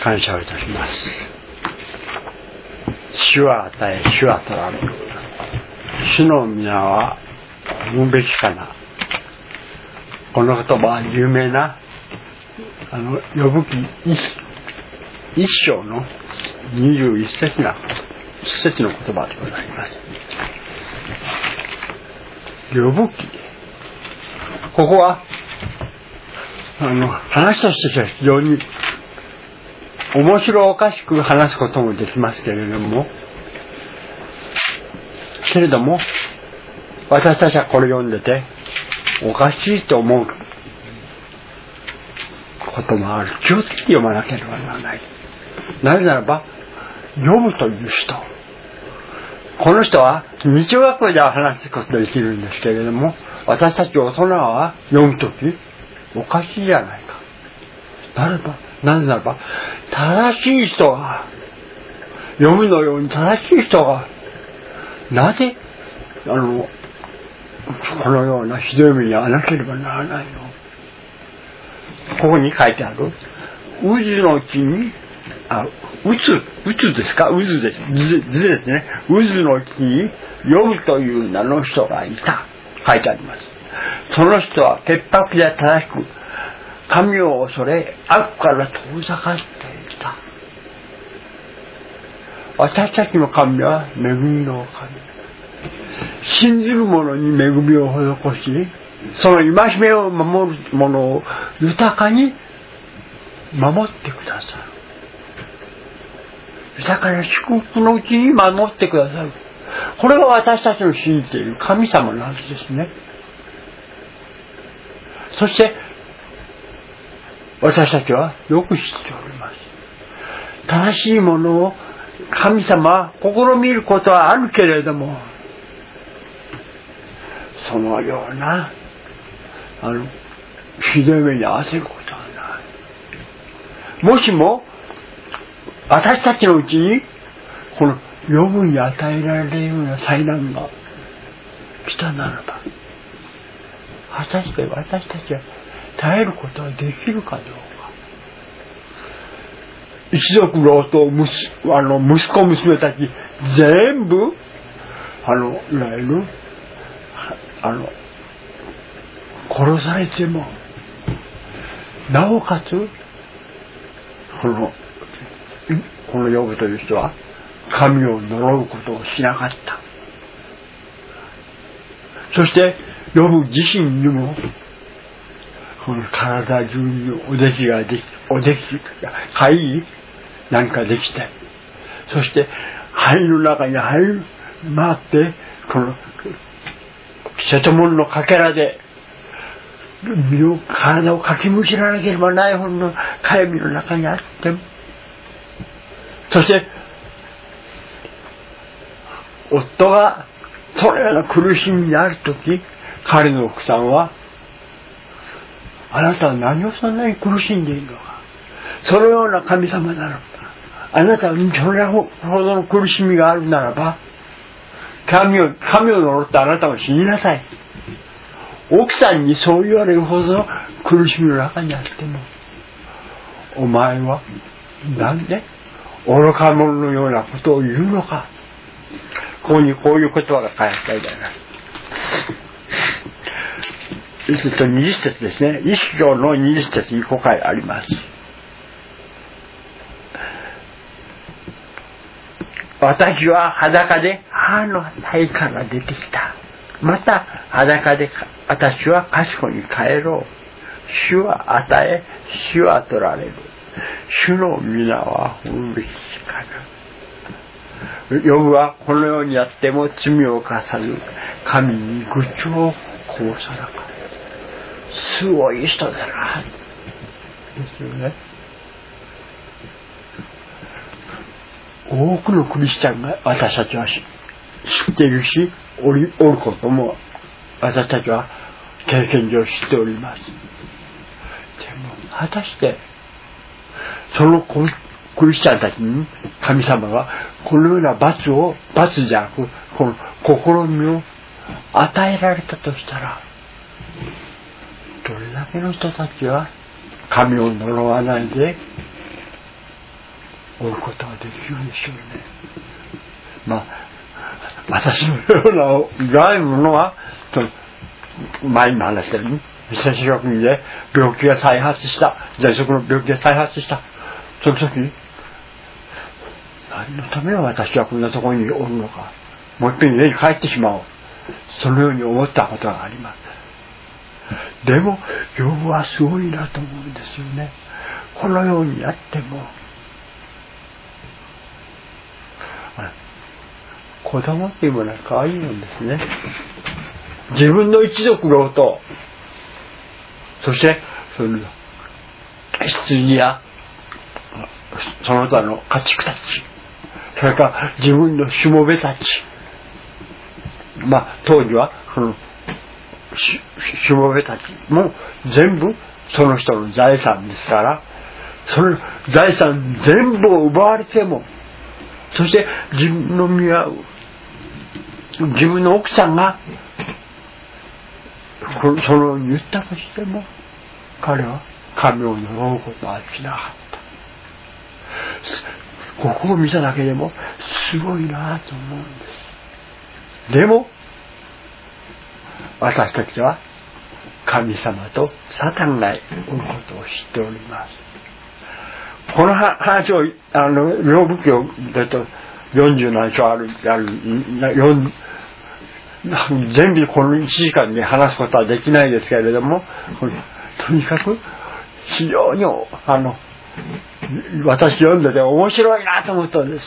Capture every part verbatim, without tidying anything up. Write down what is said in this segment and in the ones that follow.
感謝をいたします。主は与え、主は取られる。主の皆は生むべきかな。この言葉は有名なあの呼ぶ記一, 一章のにじゅう一節な一節の言葉でございます。呼ぶ記、ここはあの話としては非常に面白おかしく話すこともできますけれども、けれども私たちはこれ読んでておかしいと思うこともある。気をつけて読まなければならない。なぜならば読むという人、この人は日曜学校では話すことができるんですけれども、私たち大人は読むときおかしいじゃないか。ならばなぜならば正しい人が読むのように正しい人がなぜあのこのようなひどい目に遭わなければならないの。ここに書いてある渦の木にあ渦渦ですか渦です図ですね。渦の木にヨブという名の人がいた書いてあります。その人は潔白で正しく神を恐れ悪から遠ざかっていた。私たちの神は恵みの神。信ずる者に恵みを施し、その戒めを守る者を豊かに守ってくださる。豊かな祝福のうちに守ってくださる。これが私たちの信じている神様の話ですね。そして私たちはよく知っております。正しいものを神様は試みることはあるけれども、そのようなあのひどい目に遭わせることはない。もしも私たちのうちにこのヨブに与えられるような災難が来たならば、果たして私たちは耐えることはできるかどうか。一族老頭、息あの息子娘たち全部あのいわゆるあの殺されても、なおかつこのこのヨブという人は神を呪うことをしなかった。そしてヨブ自身にもこの体中におできができおできが貝なんかできて、そして肺の中に入り回ってこの瀬戸物のかけらで身を体をかきむしらなければないほどのかゆみの中にあって、そして夫がそのような苦しみにあるとき、彼の奥さんは、あなたは何をそんなに苦しんでいるのか、そのような神様ならば、あなたにそれほどの苦しみがあるならば、神を神を呪ってあなたは死になさい。奥さんにそう言われるほどの苦しみの中にあっても、お前はなんで愚か者のようなことを言うのか。ここにこういう言葉が書いてあるじゃない。するとにじゅっ節ですね。一章のにじゅっ節にこう書いてあります。私は裸で母の胎から出てきた。また裸で私は賢に帰ろう。主は与え、主は取られる。主の皆は褒めべきかな。ヨブはこのようにやっても罪を犯さず、神に愚痴をこぼさなかった。すごい人だな。ですよね。多くのクリスチャンが私たちは知っているし、おりおることも私たちは経験上知っております。でも果たしてそのクリスチャンたちに神様がこのような罰を罰じゃなくこの試みを与えられたとしたら、どれだけの人たちは神を呪わないで追うことができるでしょうね。まあ私のような弱いものはと前にも話したように未接触にで病気が再発した、喘息の病気が再発した、その時に何のために私はこんなところにおるのか、もう一遍家に帰ってしまおう、そのように思ったことがあります。でもヨブはすごいなと思うんですよね。このようにやっても子供っていうものは可愛いもんですね。自分の一族のこと、そしてその羊やその他の家畜たち、それから自分のしもべたち、まあ当時はその し, しもべたちも全部その人の財産ですから、その財産全部を奪われても、そして自分の身は自分の奥さんがそのように言ったとしても、彼は神を呪うことはしなかった。ここを見ただけでもすごいなと思うんです。でも私たちは神様とサタンがおることを知っております。この話をあのヨブ記をだとよんじゅうなな章あるある全部このいちじかんで話すことはできないですけれども、とにかく非常にあの私読んでて面白いなと思ったんです。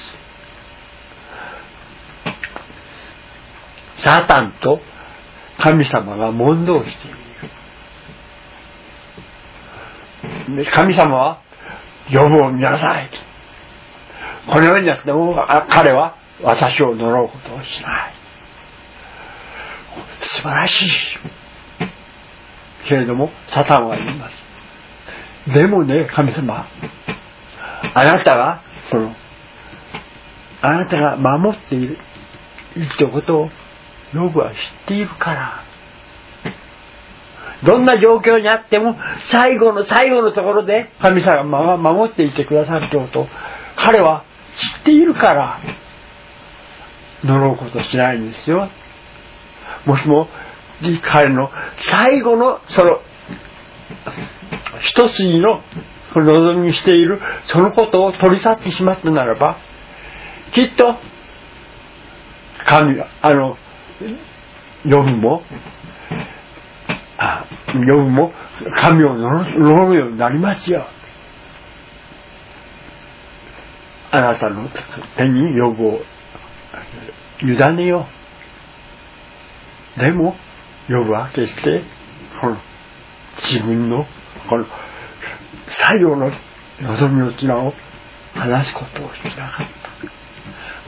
サタンと神様が問答している。神様はヨブを見なさい、このようになっても彼は私を呪うことをしない。素晴らしいけれどもサタンは言います。でもね、神様、あなたがそのあなたが守っているということをヨブは知っているから、どんな状況にあっても最後の最後のところで神様が守っていてくださるということを彼は知っているから呪うことしないんですよ。もしも彼の最後のその一筋の望みにしているそのことを取り去ってしまったならば、きっと神はあのヨブもあヨブも神を呪うようになりますよ。あなたの手にヨブを委ねよう。でもヨブは決してこの自分のこの最後の望みの綱を話すことをしなかった。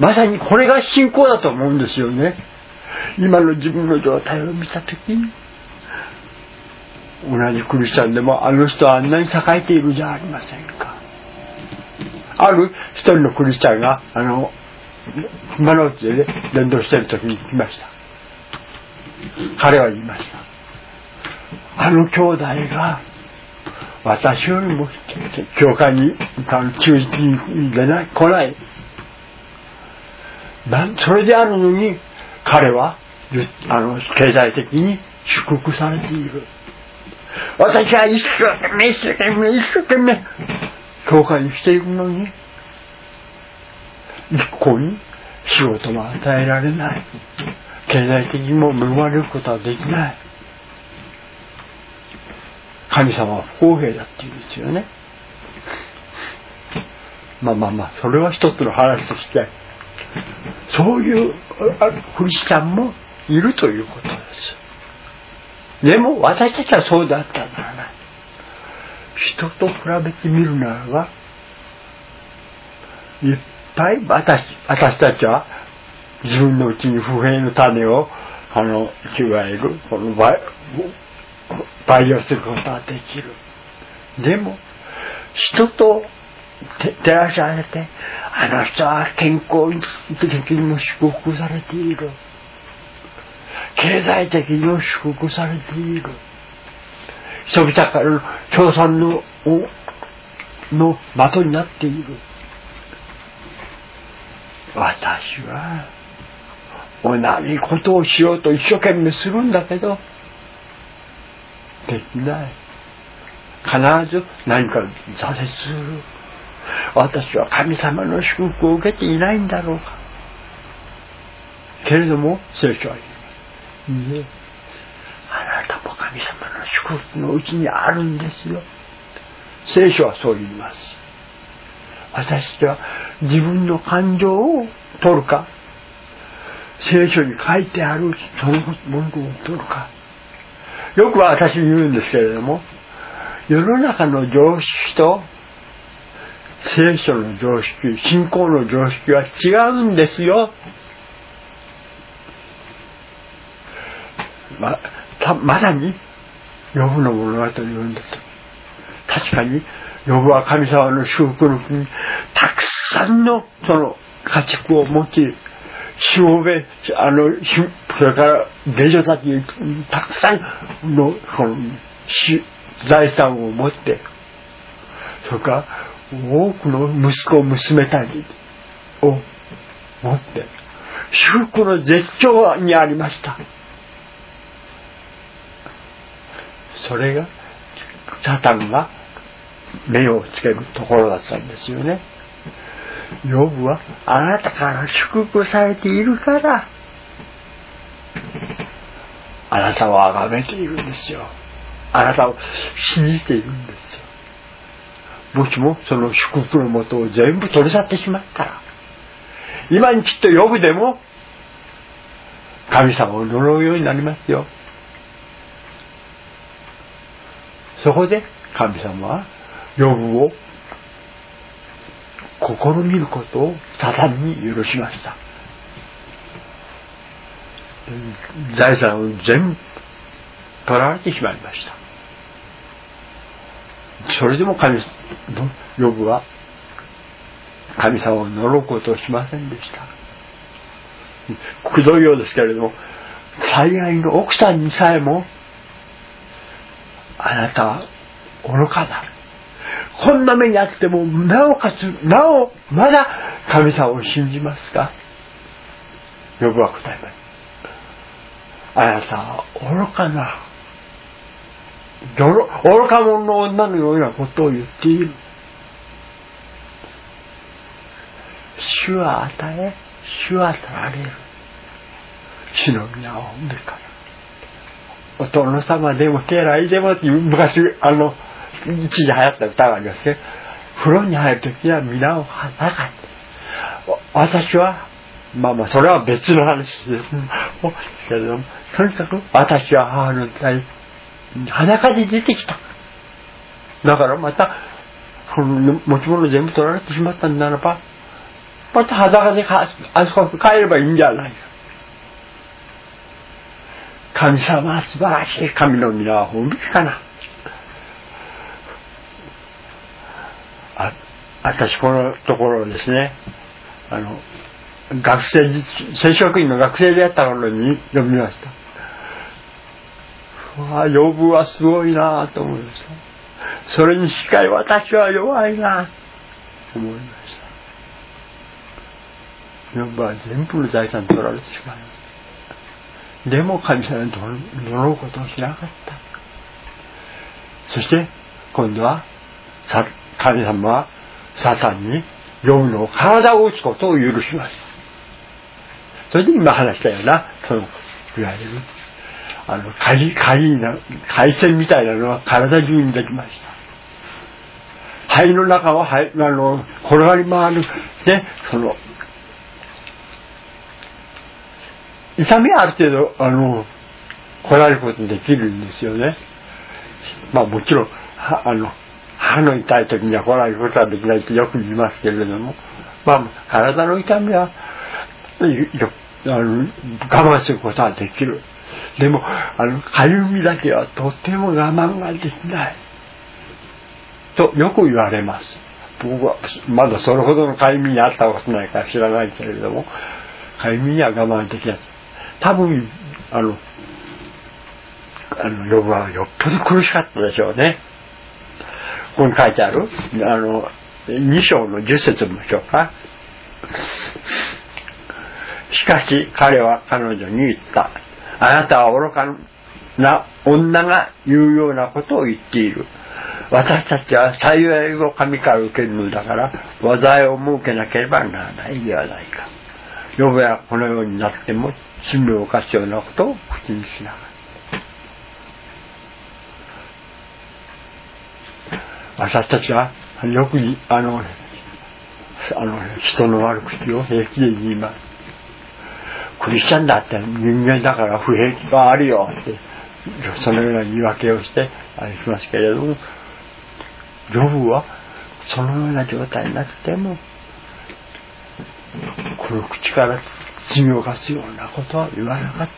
まさにこれが信仰だと思うんですよね。今の自分の状態を見たときに、同じクリスチャンでもあの人はあんなに栄えているじゃありませんか。ある一人のクリスチャンがあの今のうちでね伝道している時に来ました。彼は言いました。あの兄弟が私よりも教会に忠実に出ない来ない、それであるのに彼はあの経済的に祝福されている。私は一生懸命一生懸命一生懸命教会にしているのに一向に仕事も与えられない、経済的にも恵まれることはできない。神様は不公平だって言うんですよね。まあまあまあそれは一つの話として、そういうクリスチャンもいるということです。でも私たちはそうだったんだならない。人と比べてみるならば、いっぱい私私たちは自分のうちに不平の種をあのいわゆるこの培養することができる。でも人と照らし合わせて、あの人は健康的にも祝福されている、経済的にも祝福されている、人々からの称賛のの的になっている、 私は同じことをしようと一生懸命するんだけどできない。必ず何か挫折する。私は神様の祝福を受けていないんだろうか。けれども聖書は言います。いいえ、あなたも神様の祝福のうちにあるんですよ。聖書はそう言います。私たちは自分の感情を取るか、聖書に書いてあるそのものを取るか。よくは私に言うんですけれども、世の中の常識と聖書の常識、信仰の常識は違うんですよ。ま, たまさにヨブの物語を読んだとき、確かにヨブは神様の祝福の国にたくさんのその家畜を持ち、しもべ、あのそれから下女たちにたくさんのこの財産を持って、それから多くの息子娘たちを持って祝福の絶頂にありました。それがサタンが目をつけるところだったんですよね。ヨブはあなたから祝福されているからあなたを崇めているんですよ。あなたを信じているんですよ。もしもその祝福のもとを全部取り去ってしまったら、今にきっとヨブでも神様を呪うようになりますよ。そこで神様はヨブを試みることをサタンに許しました。財産を全部取られてしまいました。それでも神ヨブは神様を呪うことをしませんでした。くどいようですけれども、最愛の奥さんにさえもあなたは愚かだ、こんな目にあってもなおかつなおまだ神様を信じますか。ヨブは答えます。あなたは愚かな愚か者の女のようなことを言っている。主は与え、主は取られる。主の皆を上から。お殿様でも家来でもっていう昔あの一時流行った歌がありますね。風呂に入るときは皆を裸に。私はまあまあそれは別の話ですけれども、とにかく私は母の体裸で出てきた。だからまたこの持ち物全部取られてしまったんならば、また裸であそこ帰ればいいんじゃないか。神様は素晴らしい。神の皆は本気かな。あ、私このところですね、あの学生聖職員の学生でやった頃に読みました。わあ、ヨブはすごいなと思いました。それにしか私は弱いなと思いました。ヨブは全部の財産取られてしまいました。でも神様に呪うことをしなかった。そして今度は神様はサタンにヨブの体を打つことを許します。それで今話したようなそのいわゆるあの海海な海鮮みたいなのは体中にできました。肺の中は肺あの転がり回るで、その痛みはある程度あのこらえることできるんですよね。まあもちろんはあの歯の痛い時にはこらえることはできないってよく言いますけれども、まあ体の痛みはあの我慢することはできる。でもあのかゆみだけはとても我慢ができないとよく言われます。僕はまだそれほどのかゆみにあったことないから知らないけれども、かゆみには我慢できない。多分あのあのヨブはよっぽど苦しかったでしょうね。ここに書いてあるあのに章のじゅっ節もでしょうか。 しかし彼は彼女に言った。あなたは愚かな女が言うようなことを言っている。私たちは幸いを神から受けるのだから、災いを設けなければならないではないか。ヨブはこのようになっても罪を犯すようなことを口にしなかった。私たちはよくあのあの人の悪口を平気で言います。クリスチャンだって人間だから不平気があるよってそのような言い訳をしてあれしますけれども、ヨブはそのような状態になってもこの口から罪を犯すようなことは言わなかった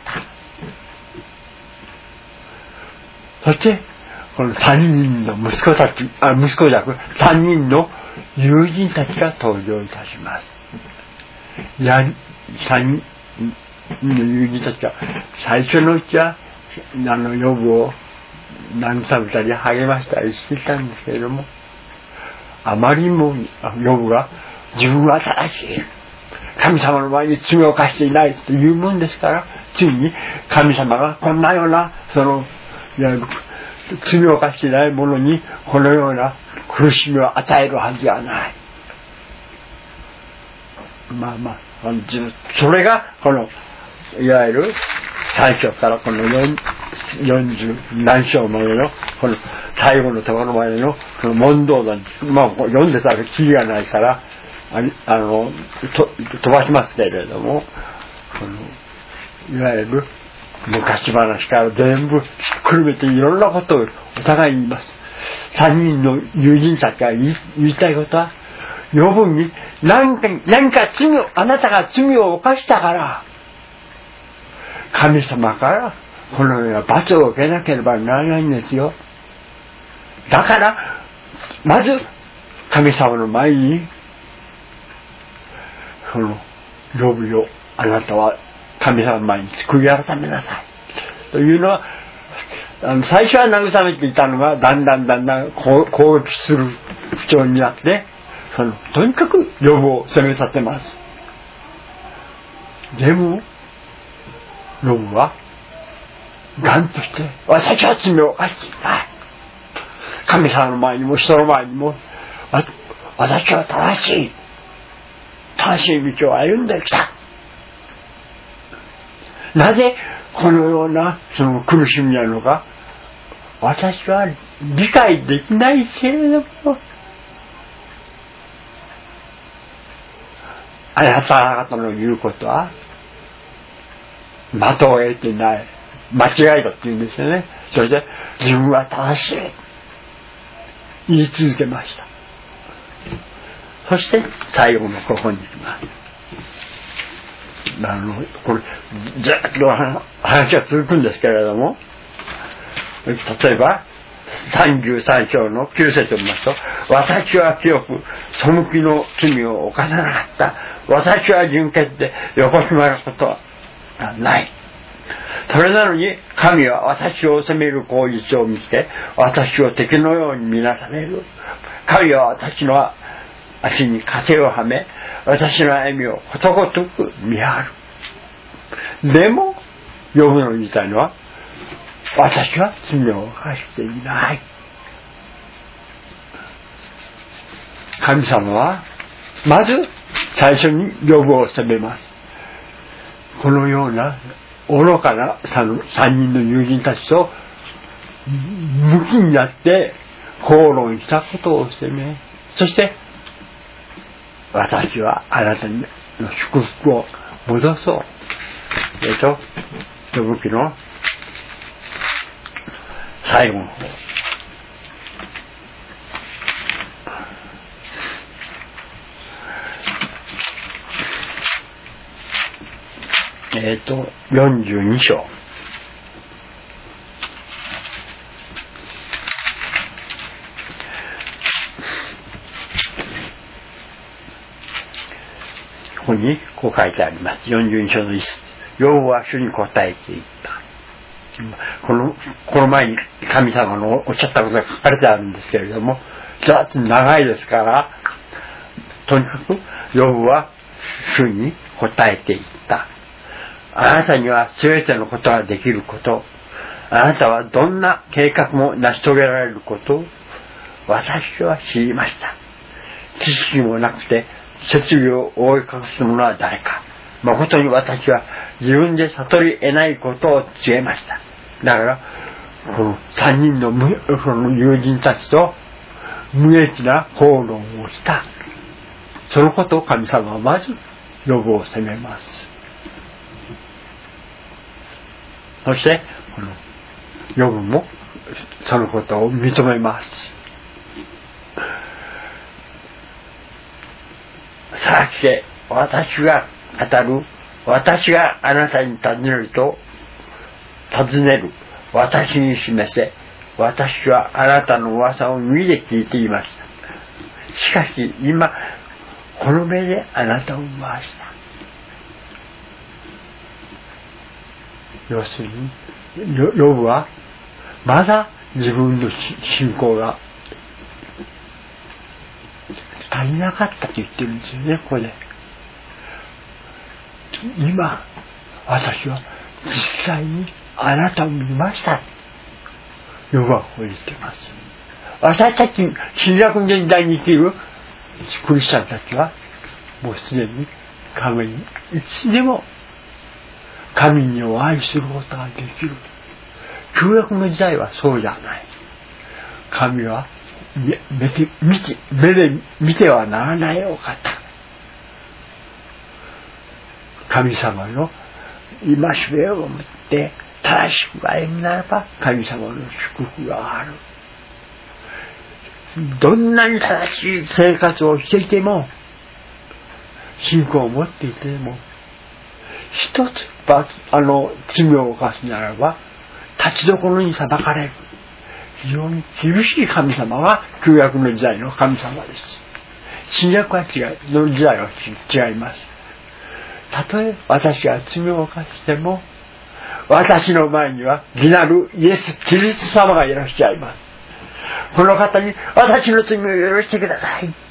。そしてこの三人の息子たち、あ、息子じゃなく三人の友人たちが登場いたします。や三人の友人たちは最初のうちはあのヨブを慰めたり励ましたりしていたんですけれども、あまりにもヨブが自分は正しい、神様の前に罪を犯していないというもんですから、ついに神様がこんなようなそのいわゆる罪を犯していない者にこのような苦しみを与えるはずはない。まあまあそれがこのいわゆる最初からこのよんじゅう何章までのこの最後のところまでのこの問答なんです。まあ読んでたらキリがないからあのと飛ばしますけれども、このいわゆる昔話から全部ひっくるめていろんなことをお互いに言います。三人の友人たちが言い、言いたいことは、ヨブに何か何か罪をあなたが罪を犯したから神様からこのような罰を受けなければならないんですよ。だからまず神様の前にそのヨブよ、あなたは神様の前に救い改めなさいというのは、あの最初は慰めていたのがだんだんだんだん攻撃する不調になって、そのとにかくヨブを責めさせます。でもヨブは頑として、私は罪を犯していない、神様の前にも人の前にも私は正しい正しい道を歩んできた。なぜこのようなその苦しみなのか私は理解できないけれども、あなた方の言うことは的を得てない、間違いだって言うんですよね。それで自分は正しい言い続けました。そして最後のここに行きます。あのこれずっと話が続くんですけれども、例えばさんじゅうさん章のきゅう節を見ますと、私は清く背きの罪を犯さなかった、私は純潔で横島なことはない。それなのに神は私を責める口実を見つけ、私を敵のように見なされる。神は私の足に枷をはめ、私の歩みをことごとく見張る。でもヨブの言いたいのは、私は罪を犯していない。神様はまず最初にヨブを責めます。このような愚かな三人の友人たちと向きになって口論したことを責め、そして私はあなたの祝福を戻そう。えっとヨブ記の最後の方、えっとよんじゅうに章、ここにこう書いてあります。よんじゅうに章の一節、ヨブは主に答えていった。このこの前に神様のおっしゃったことが書かれてあるんですけれども、ずっと長いですから、とにかくヨブは主に答えていった。あなたには全てのことができること、あなたはどんな計画も成し遂げられることを私は知りました。知識もなくて設備を覆い隠す者は誰か。誠に私は自分で悟り得ないことを告げました。だからこの三人のその友人たちと無益な口論をした。そのことを神様はまずヨブを責めます。そしてこのヨブもそのことを認めます。さあして私が語る、私があなたに尋ねると尋ねる、私に示せ、私はあなたの噂を耳で聞いていました。しかし今この目であなたを見ました。要するにヨブはまだ自分の信仰が足りなかったと言ってるんですよね。ここで今私は実際にあなたを見ました。ヨブはこう言っています。私たち新約の時代に生きるクリスチャンたちはもうすでに神にいつでも神にお会いすることができる。旧約の時代はそうじゃない。神は目で見て、目で見てはならないお方。神様の戒めを持って正しく歩むならば神様の祝福がある。どんなに正しい生活をしていても、信仰を持っていても、一つあの罪を犯すならば立ちどころに裁かれる。非常に厳しい神様は旧約の時代の神様です。新約は違いの時代は違います。たとえ私が罪を犯しても、私の前には義なるイエス・キリスト様がいらっしゃいます。この方に私の罪を許してください。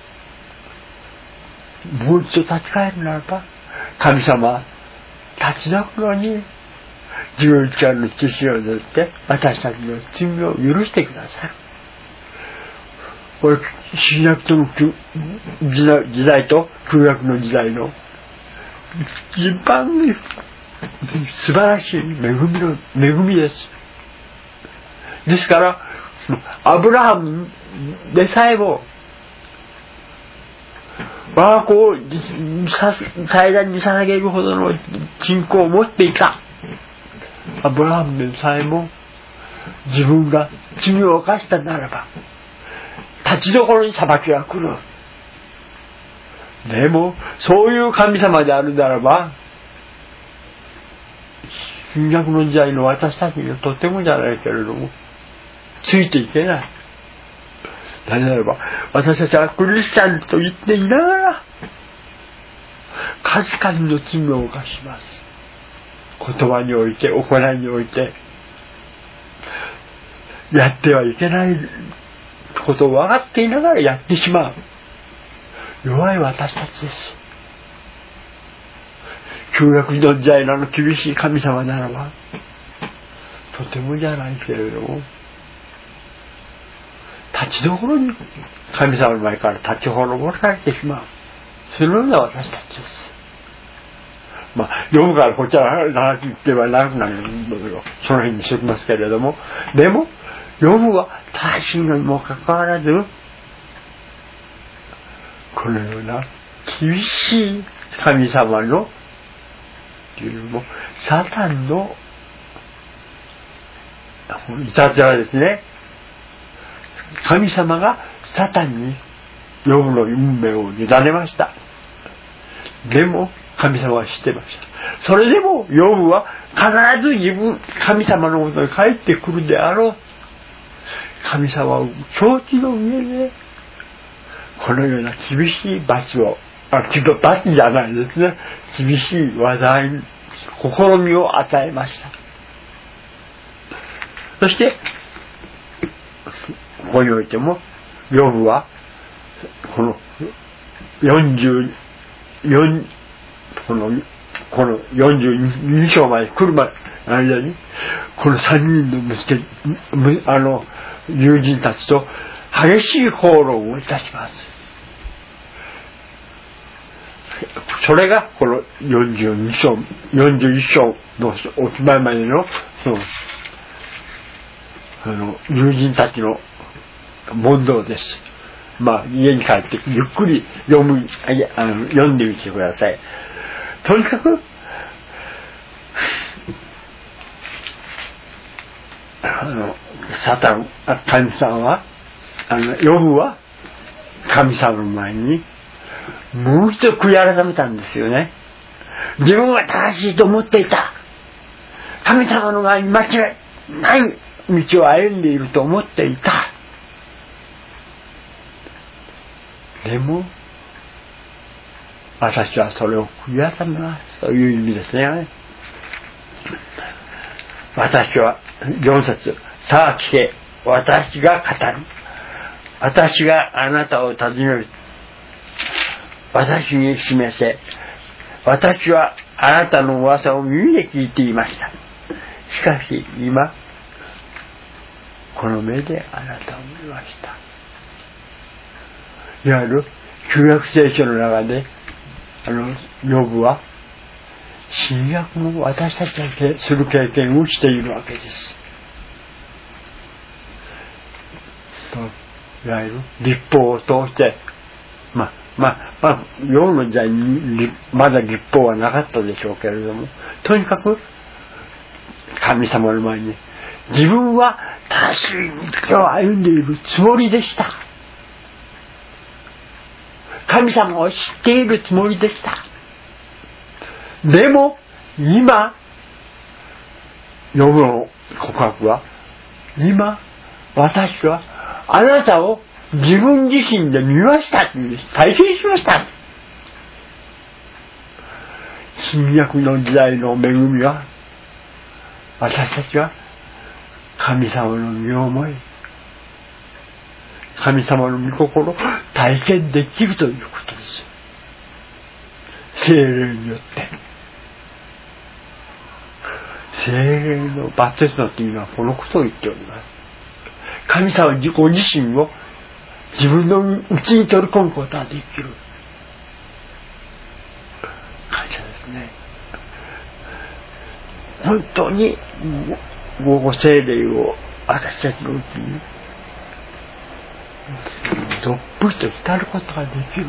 もう一度立ち返るならば、神様は立ちどころに十字架の血潮を塗って私たちの罪を許してください。これ新約との時代と旧約の時代の一番素晴らしい恵みの恵みです。ですからアブラハムでさえも我が子を祭壇に捧げるほどの信仰を持っていたアブラハムでさえも自分が罪を犯したならば立ちどころに裁きが来る。でもそういう神様であるならば新約の時代の私たちにはとてもじゃないけれどもついていけない。なぜならば私たちはクリスチャンと言っていながら数々の罪を犯します。言葉において行いにおいてやってはいけないことを分かっていながらやってしまう弱い私たちです。旧約の時代のあの厳しい神様ならばとてもじゃないけれども立ちどころに神様の前から立ち滅ぼされてしまう。そのような私たちです。まあ読むからこっちは長く言っては長くなるのよ。その辺にしておきますけれども、でも読むは正しいのにもかかわらずこのような厳しい神様のというよりもサタンのいたずらですね。神様がサタンにヨブの運命を委ねました。でも神様は知ってました。それでもヨブは必ず自分神様のもとに帰ってくるであろう。神様を承知の上でこのような厳しい罰をあ、罰じゃないですね。厳しい災い試みを与えました。そしてここにおいてもヨブはこのよんじゅうよんこのこのよんじゅうに章まで来る前の間にこのさんにんの息子あの友人たちと激しい口論をいたします。それがこのよんじゅうに章よんじゅういち章のおしまいまでのそのあの友人たちの問答です。まあ家に帰ってゆっくり読むあの読んでみてください。とにかくあのサタン神様はあのヨブは神様の前にもう一度悔い改めたんですよね。自分は正しいと思っていた、神様の前に間違いない道を歩んでいると思っていた。でも私はそれを悔い改めますという意味ですね。私はよん節、さあ聞け、私が語る、私があなたを尋ねる、私に示せ、私はあなたの噂を耳で聞いていました。しかし今この目であなたを見ました。いわゆる旧約聖書の中であのヨブは新約も私たちがする経験をしているわけです。いわゆる律法を通してまあまあまあヨブの時代にまだ律法はなかったでしょうけれども、とにかく神様の前に自分は正しい道を歩んでいるつもりでした。神様を知っているつもりでした。でも今ヨブの告白は、今私はあなたを自分自身で見ました、体験しました。新約の時代の恵みは、私たちは神様の身思い、神様の御心を体験できるということです。聖霊によって聖霊のバプテスマというのはこのことを言っております。神様自己自身を自分のうちに取り込むことができる感謝ですね。本当にご聖霊を私たちのうちにどっぷりと浸ることができる。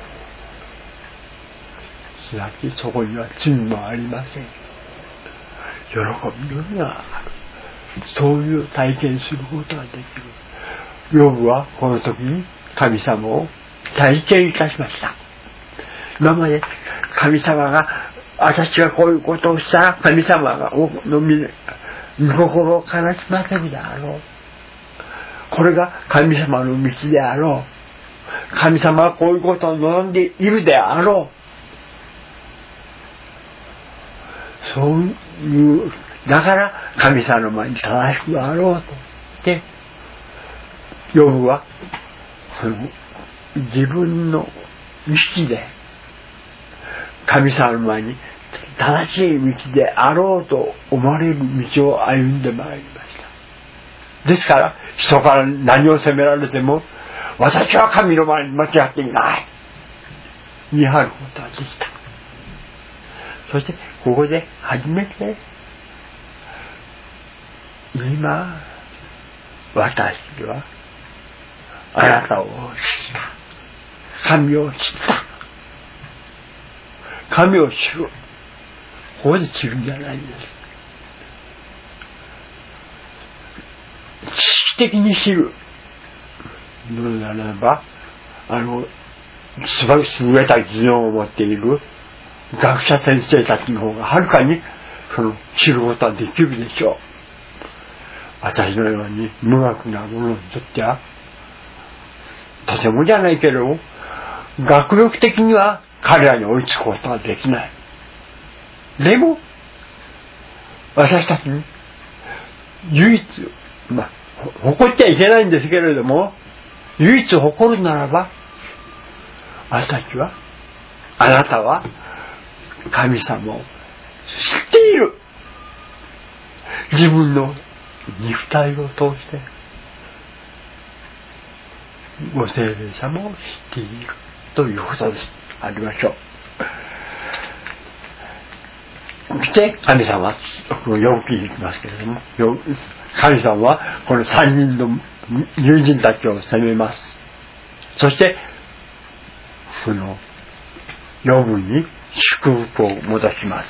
すなわちそこには罪もありません。喜びのみがある。そういう体験することができる。ヨブはこの時に神様を体験いたしました。今まで神様が私がこういうことをしたら神様がの身心を悲しませるであろう。これが神様の道であろう。神様はこういうことを望んでいるであろう。そういうだから神様の前に正しくあろうとしてヨブはその自分の意識で神様の前に正しい道であろうと思われる道を歩んでまいりました。ですから人から何を責められても私は神の前に間違っていない見張ることができた。そしてここで初めて今私はあなたを知った、神を知った、神を知る、ここで知るんじゃないんです。知識的に知るのならば、あのすば優れた技能を持っている学者先生たちの方がはるかにその知ることはできるでしょう。私のように無学なものにとってはとてもじゃないけれども学力的には彼らに追いつくことができない。でも私たちに唯一、まあ誇っちゃいけないんですけれども唯一誇るならば私たちはあなたは神様を知っている。自分の肉体を通してご聖霊様を知っているということです。ありましょう。そして神様はこのよく聞きますけれども、神様はこの三人の友人たちを責めます。そしてそのヨブに祝福を戻します。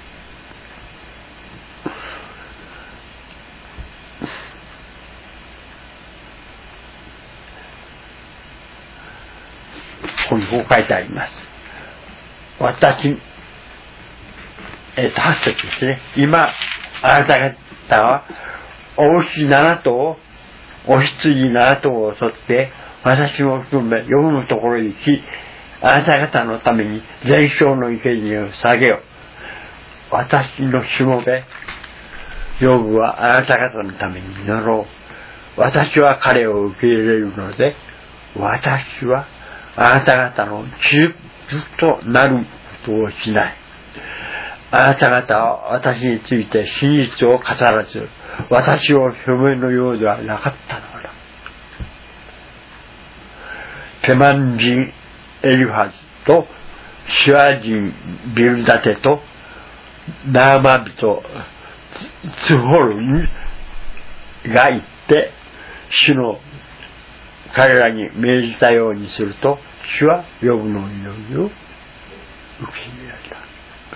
ここにこう書いてあります。私、えっと、はち節ですね。今、あなた方は、お牛なな頭、お羊なな頭を襲って、私も含め、ヨブのところに行き、あなた方のために全焼の生贄を捧げよ。私のしもべ、ヨブはあなた方のために祈ろう。私は彼を受け入れるので、私はあなた方の祝福となることをしない。あなた方は私について真実を語らず、私を表面のようではなかったのだ。テマン人エリファズとシュア人ビルダテとナーマ人ツホルが言って主の彼らに命じたようにすると、主はヨブの祈りを受け入れられた。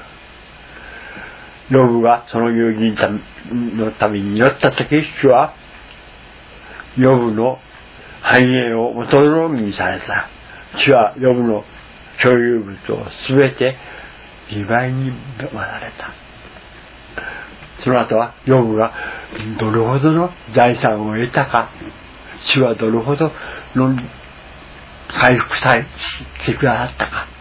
ヨブがその友人のために祈ったとき、主はヨブの繁栄を元のみにされた。主はヨブの所有物をすべてにばいに割られた。その後はヨブがどれほどの財産を得たか、主はどれほどの回復さえしてくださったか、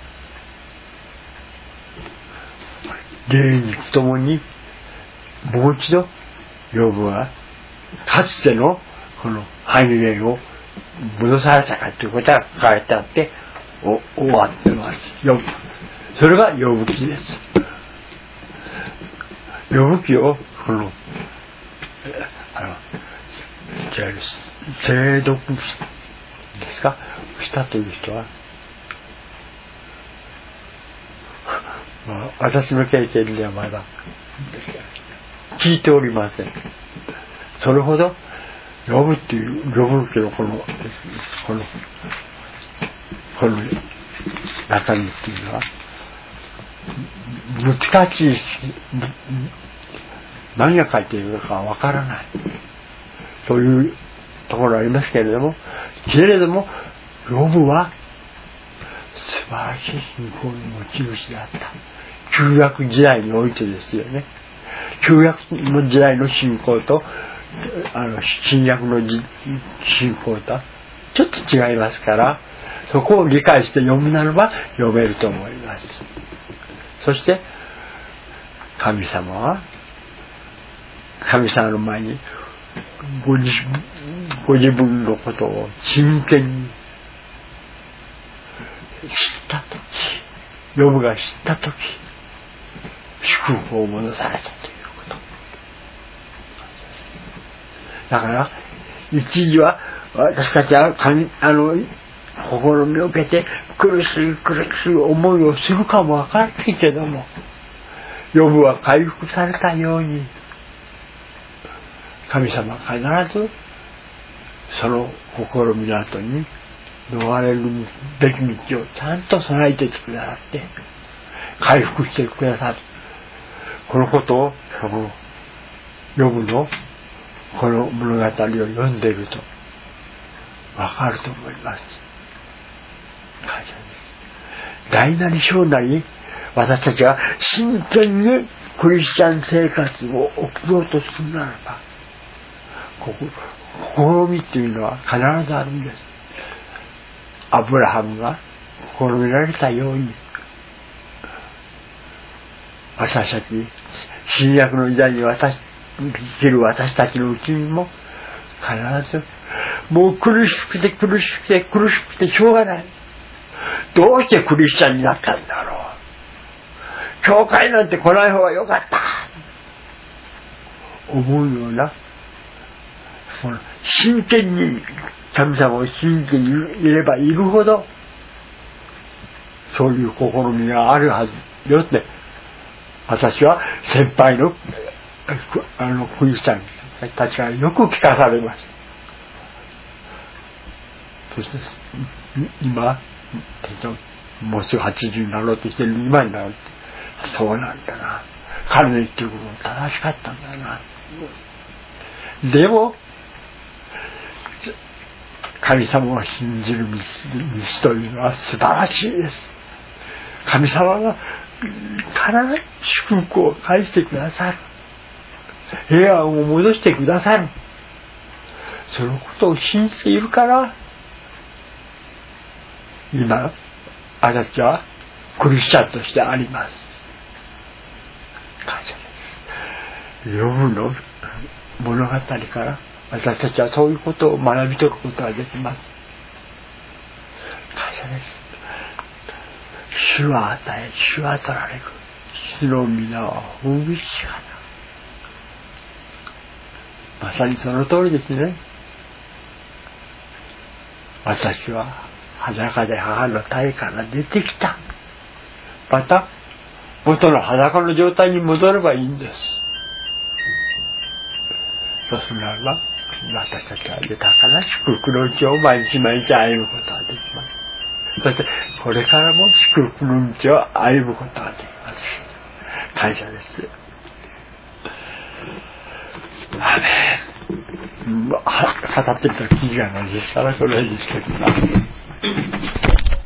霊にともにもう一度ヨブはかつてのこの繁栄を戻されたかということが書かれてあってお終わってます。ヨブ、それがヨブ記です。ヨブ記をこのあの精読ですかしたという人は、まあ、私の経験ではまだ聞いておりません。それほどヨブっていうヨブ記のこのこのこの中身っていうのは難しいし、何が書いているのかわからない、そういうところありますけれども、けれどもヨブは素晴らしい信仰の持ち主だった。旧約時代においてですよね。旧約の時代の信仰とあの新約の信仰とはちょっと違いますから、そこを理解して読むならば読めると思います。そして神様は神様の前にご自, ご自分のことを真剣に知ったとき、ヨブが知ったとき、祝福を戻されたということだから、一時は私たちは神あの試みを受けて苦しい苦しい思いをするかもわからないけども、ヨブは回復されたように、神様は必ずその試みの後に逃れるべき道をちゃんと備えてくださって回復してくださる。このことをこのヨブのこの物語を読んでいるとわかると思います。感謝です。大なり小なり私たちは真剣にクリスチャン生活を送ろうとするならば、ここ試みっていうのは必ずあるんです。アブラハムが試みられたように、私たち新約の時代に私生きる私たちのうちにも必ずもう苦しくて苦しくて苦しくてしょうがない。どうしてクリスチャンになったんだろ教会なんて来ない方がよかった思うような、その真剣に神様を真剣にいればいるほどそういう試みがあるはずよって私は先輩のあのクリスチャンたちがよく聞かされました。そして今もうすぐはちじゅうになろうとしてる今になるってそうなんだな、彼の言ってることも正しかったんだな。でも神様を信じる道というのは素晴らしいです。神様が必ず祝福を返してくださる、平安を戻してくださる、そのことを信じているから今私はクリスチャンとしてあります。感謝です。ヨブの物語から私たちはそういうことを学び取ることができます。感謝です。主は与え、主は取られる。主の皆は褒美しかな。まさにその通りですね。私は裸で母の体から出てきた。また元の裸の状態に戻ればいいんです。そうするならば私たちは豊かな祝福のうちを毎日毎日歩むことができます。そしてこれからも祝福の道を歩むことができます。感謝です。アーメン。語ってみたらキリがないですから、それにしてください。